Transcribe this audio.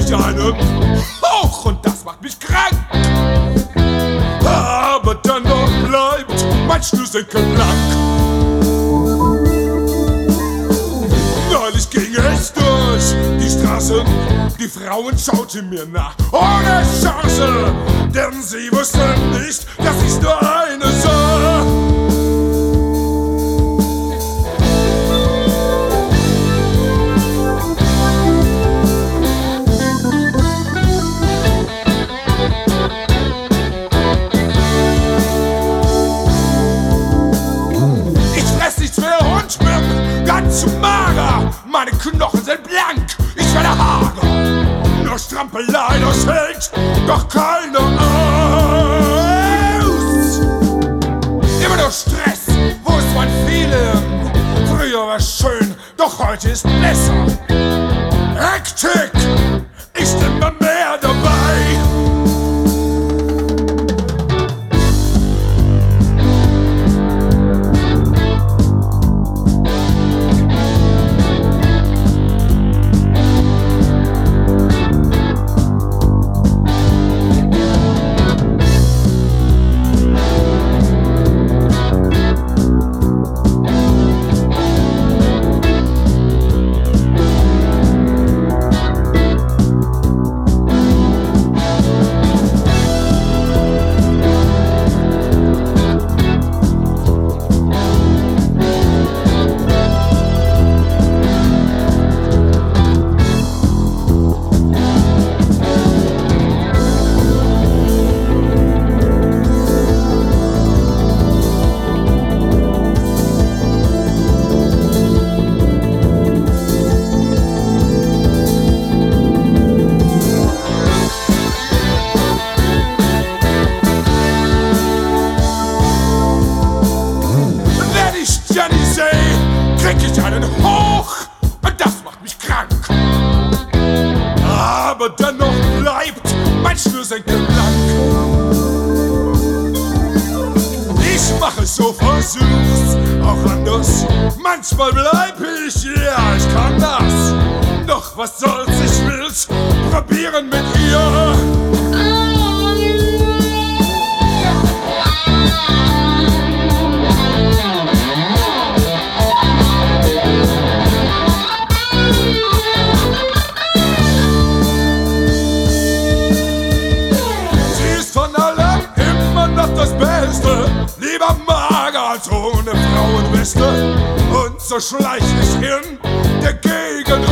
ich einen Hoch und das macht mich krank. Aber dennoch bleibt mein Schnürsenkel blank. Neulich ging ich durch die Straße, die Frauen schauten mir nach, ohne Chance, denn sie wussten nicht, dass ich nur eine sah. Ganz mager, meine Knochen sind blank, ich werde hager. Nur Strampelei, das hält doch keiner aus. Immer nur Stress, wo ist mein Feeling? Früher war schön, doch heute ist besser. Hektik, ist immer mehr dabei. Krieg ich einen Hoch und das macht mich krank. Aber dennoch bleibt mein Schnürsenkel blank. Ich mache so Versuchs, auch anders. Manchmal bleib ich, ja, ich kann das. Doch was soll's, ich will's probieren mit ihr. Das Beste, lieber mager als ohne Frauenweste. Und so schleich ich hin, der Gegend